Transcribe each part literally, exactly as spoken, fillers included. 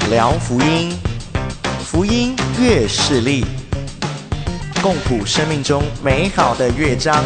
聊福音，福音乐势力，共谱生命中美好的乐章。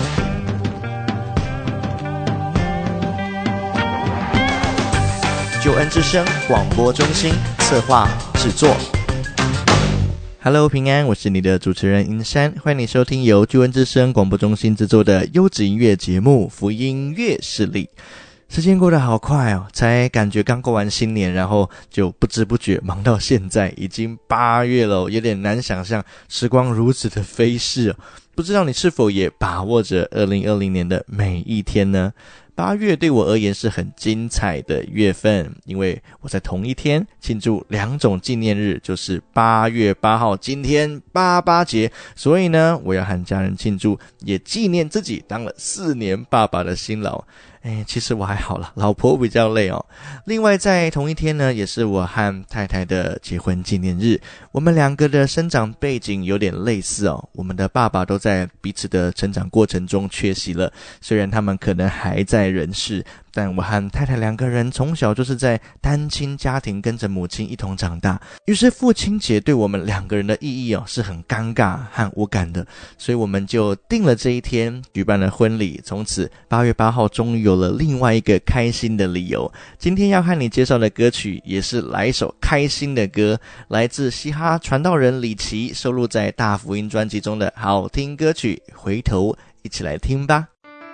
救恩之声广播中心策划制作。Hello， 平安，我是你的主持人英山，欢迎你收听由救恩之声广播中心制作的优质音乐节目《福音乐势力》。时间过得好快哦，才感觉刚过完新年，然后就不知不觉忙到现在，已经八月了，有点难想象时光如此的飞逝哦。不知道你是否也把握着二零二零年的每一天呢？八月对我而言是很精彩的月份，因为我在同一天庆祝两种纪念日，就是八月八号今天八八节，所以呢我要和家人庆祝，也纪念自己当了四年爸爸的辛劳。哎，其实我还好啦，老婆比较累哦。另外在同一天呢，也是我和太太的结婚纪念日。我们两个的生长背景有点类似哦，我们的爸爸都在彼此的成长过程中缺席了，虽然他们可能还在人世，但我和太太两个人从小就是在单亲家庭跟着母亲一同长大，于是父亲节对我们两个人的意义哦是很尴尬和无感的，所以我们就定了这一天举办了婚礼，从此八月八号终于有了另外一个开心的理由。今天要和你介绍的歌曲也是来一首开心的歌，来自嘻哈传道人李琦收录在大福音专辑中的好听歌曲，回头一起来听吧。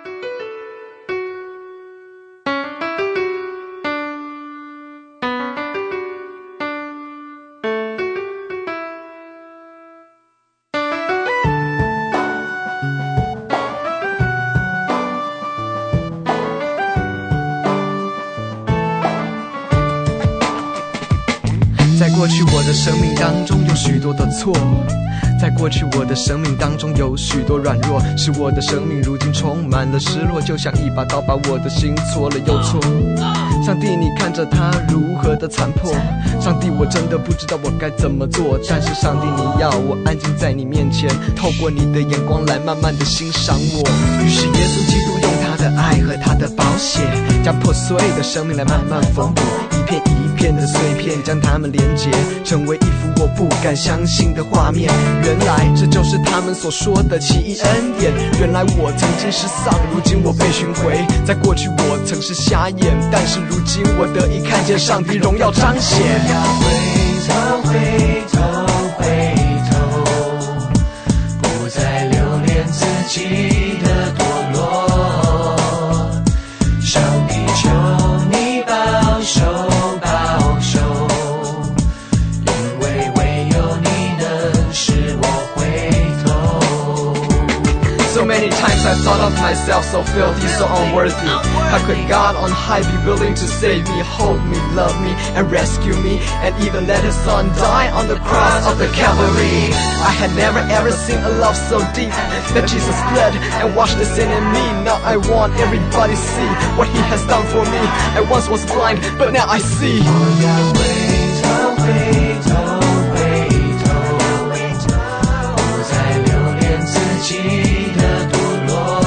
在过去我的生命当中有许多的错，在过去我的生命当中有许多软弱，使我的生命如今充满了失落，就像一把刀把我的心戳了又戳。上帝你看着他如何的残破，上帝我真的不知道我该怎么做，但是上帝你要我安静在你面前，透过你的眼光来慢慢的欣赏我。于是耶稣基督用他的爱和他的宝血，将破碎的生命来慢慢缝补，一片一片的碎片将它们连结，成为一幅我不敢相信的画面。原来这就是他们所说的奇异恩典，原来我曾经是丧，如今我被寻回。在过去我曾是瞎眼，但是如今我得以看见上帝荣耀彰显。 我要回头回头回头，不再留恋自己的堕落。上帝求你保守保守，因为唯有你能使我回头。 So many times I thought of myself so filthy, so unworthy. How could God on high be willing to save me, hold me, love me, and rescue me, and even let his son die on the cross of the Calvary? I had never ever seen a love so deep, that Jesus bled and washed the sin in me. Now I want everybody to see what he has done for me. I once was blind, but now I see. 我要回头回头回头，不再留恋自己的堕落。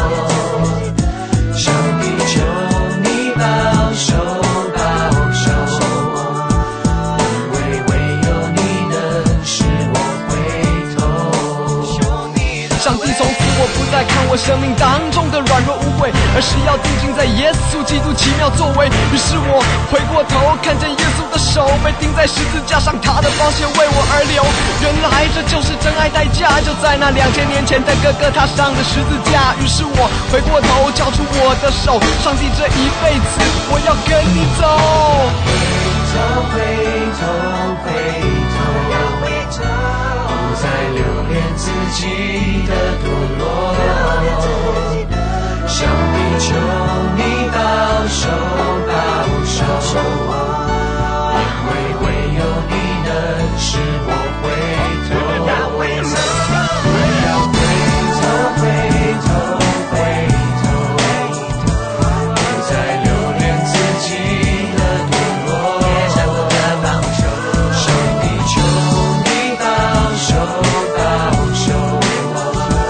上帝求你保守保守，因为唯有你能使我回头。 上帝从此我不再看我生命当中的软弱无悔，而是要定睛在耶稣基督奇妙作为。于是我回过头，看见耶稣的手被钉在十字架上，他的宝血为我而流。原来这就是真爱代价，就在那两千年前的哥哥他上的十字架。于是我回过头，交出我的手，上帝这一辈子我要跟你走。 回头回头回头，不再留恋自己的堕落。上帝求你保守保守，因为唯有你能使我回头。我要回头回头回头，不再留恋自己的堕落。上帝求你保守保守，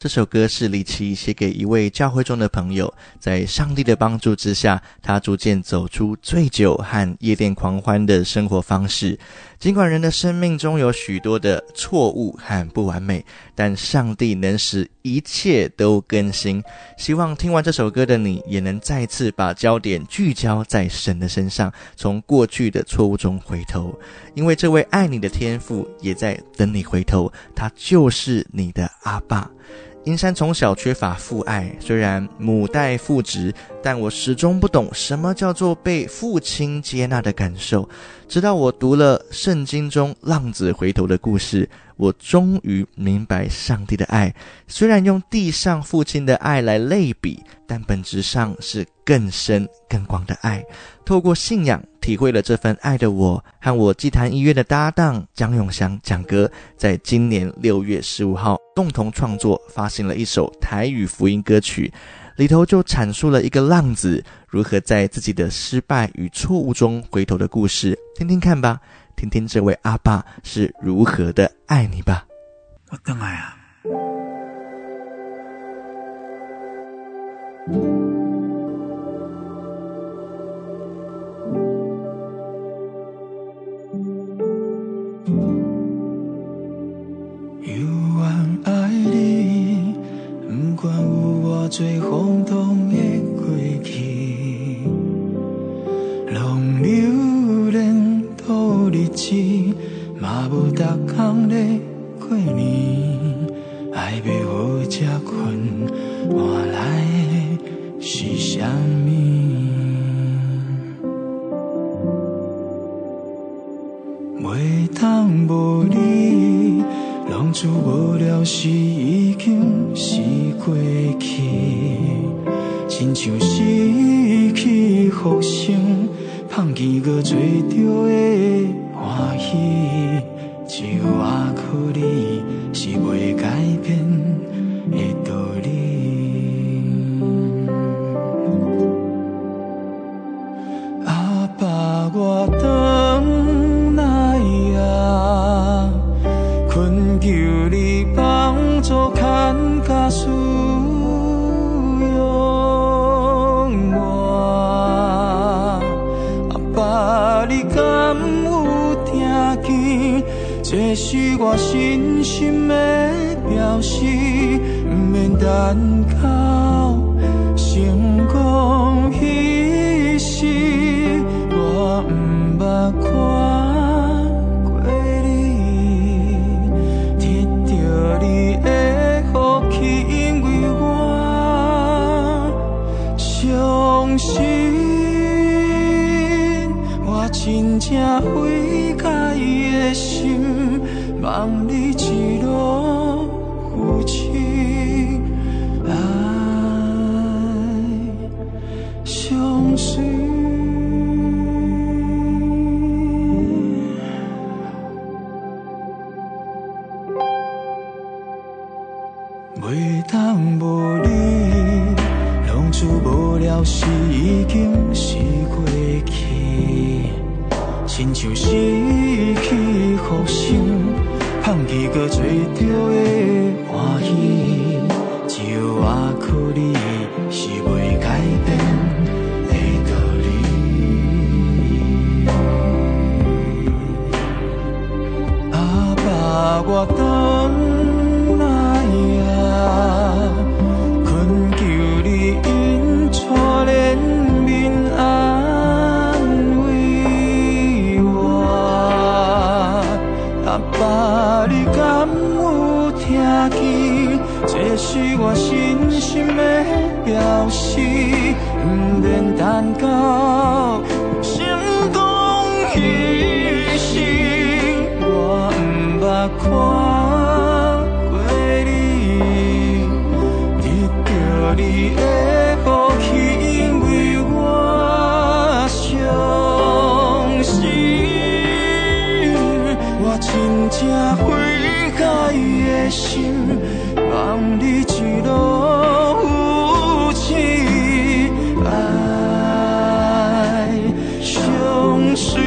这首歌是李琦写给一位教会中的朋友，在上帝的帮助之下，他逐渐走出醉酒和夜店狂欢的生活方式。尽管人的生命中有许多的错误和不完美，但上帝能使一切都更新。希望听完这首歌的你也能再次把焦点聚焦在神的身上，从过去的错误中回头，因为这位爱你的天父也在等你回头，他就是你的阿爸。英山从小缺乏父爱，虽然母带父职，但我始终不懂什么叫做被父亲接纳的感受。直到我读了圣经中浪子回头的故事，我终于明白上帝的爱，虽然用地上父亲的爱来类比，但本质上是更深更广的爱。透过信仰体会了这份爱的我，和我祭坛音乐的搭档江永祥蒋哥，在今年六月十五号共同创作发行了一首台语福音歌曲，里头就阐述了一个浪子如何在自己的失败与错误中回头的故事。听听看吧，听听这位阿爸是如何的爱你吧。 我回来啊， 犹原爱你，不管有偌多风浪的过去，浪流连度日子，嘛无逐工咧过年。爱要好才困，换来的是啥物？袂当无你，浪子无了时已经是过去，亲像失去福星，放弃搁做着的欢喜，只有我可你是袂改变的道理。阿爸，我回来啊，恳求你帮助牵甲使用我。阿爸，你敢有听见？这是我真心的表示，不免等到成功迄时，我不捌看过你，得到你的福气，因为我相信，我真正悔改的心。望你一路扶持，爱相随。袂当无你，浪子无了时已经是过去，亲像失去福星。放弃搁做着的欢喜，只有我可你是袂改变的道理。阿爸，我回来啊，恳求你因错怜悯安慰我。阿爸，你敢有听见？这是我真心的表示，不免等到成功迄时，我不捌看过你，得到你的福气，因为我相信，我真正悔改的心，望你一路扶持，爱相随。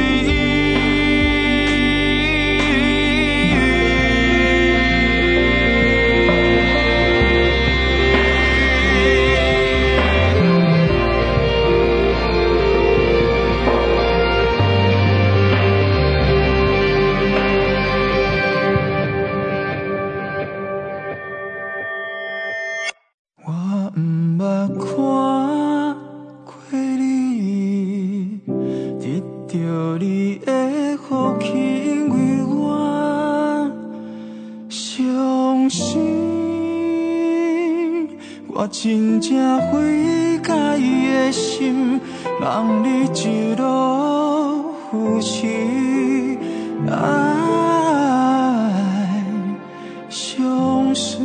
到你的福气，因为我相信，我真正悔改的心，望你一路扶持，爱相随。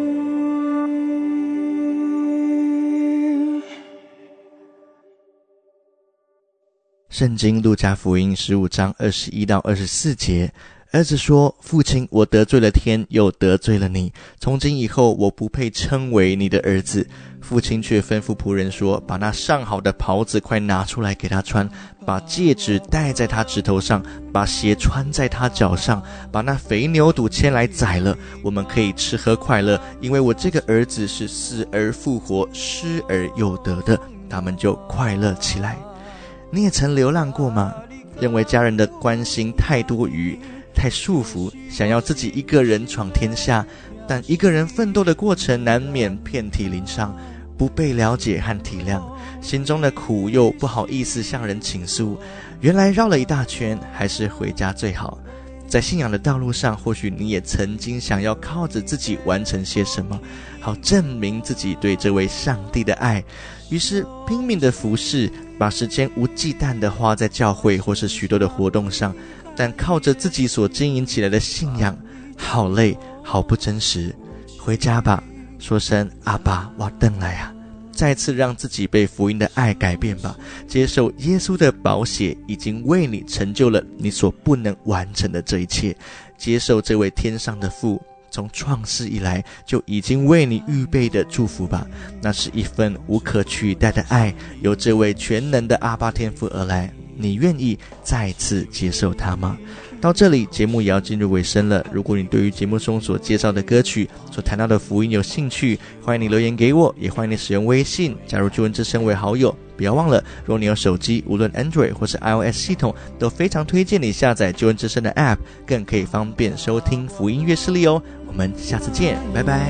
圣经路加福音十五章二十一到二十四节，儿子说，父亲，我得罪了天，又得罪了你，从今以后我不配称为你的儿子。父亲却吩咐仆人说，把那上好的袍子快拿出来给他穿，把戒指戴在他指头上，把鞋穿在他脚上，把那肥牛犊牵来宰了，我们可以吃喝快乐，因为我这个儿子是死而复活，失而又得的。他们就快乐起来。你也曾流浪过吗？认为家人的关心太多余，太束缚，想要自己一个人闯天下，但一个人奋斗的过程难免遍体鳞伤，不被了解和体谅，心中的苦又不好意思向人倾诉，原来绕了一大圈，还是回家最好。在信仰的道路上，或许你也曾经想要靠着自己完成些什么，好证明自己对这位上帝的爱，于是拼命的服侍，把时间无忌惮的花在教会或是许多的活动上，但靠着自己所经营起来的信仰，好累，好不真实。回家吧，说声阿爸，我回来啊！再次让自己被福音的爱改变吧，接受耶稣的宝血已经为你成就了你所不能完成的这一切，接受这位天上的父从创世以来就已经为你预备的祝福吧，那是一份无可取代的爱，由这位全能的阿爸天父而来，你愿意再次接受他吗？到这里节目也要进入尾声了，如果你对于节目中所介绍的歌曲所谈到的福音有兴趣，欢迎你留言给我，也欢迎你使用微信加入救恩之声为好友。不要忘了，如果你有手机，无论 Android 或是 iOS 系统，都非常推荐你下载救恩之声的 App， 更可以方便收听福音乐视力哦。我们下次见，拜拜。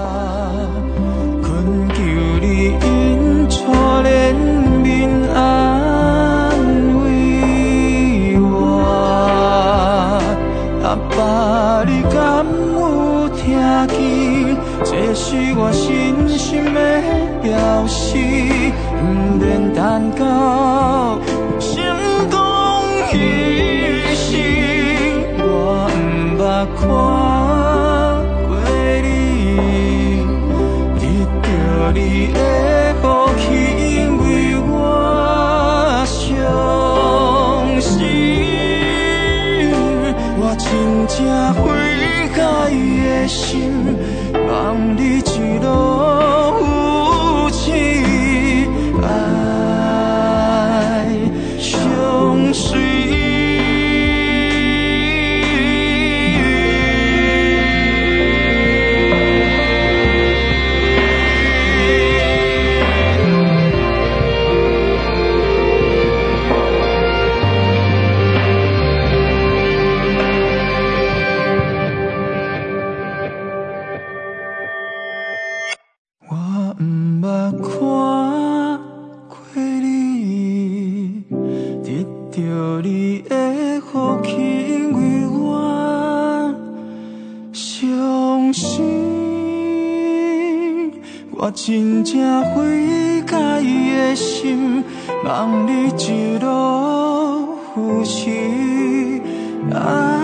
恳求你因出怜悯安慰我，阿爸你敢有听见？这是我深深的表示，不免等到心动牺牲，我不捌看过你，得到你的福气，因为我相信，我真正悔改的心，望你一路扶持，爱相随。我真正悔改的心，望你一路扶持。